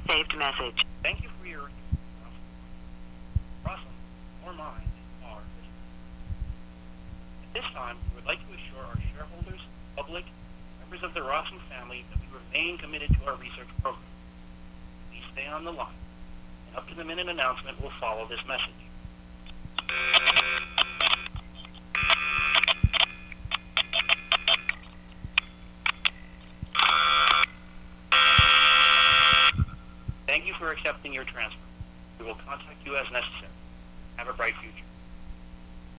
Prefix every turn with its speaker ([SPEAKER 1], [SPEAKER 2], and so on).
[SPEAKER 1] Saved message.
[SPEAKER 2] Thank you for your Rossum or mine are. At this time, we would like to assure our shareholders, public, members of the Rossum family that we remain committed to our research program. Please stay on the line. An up-to-the-minute announcement will follow this message. Thank you for accepting your transfer. We will contact you as necessary. Have a bright future.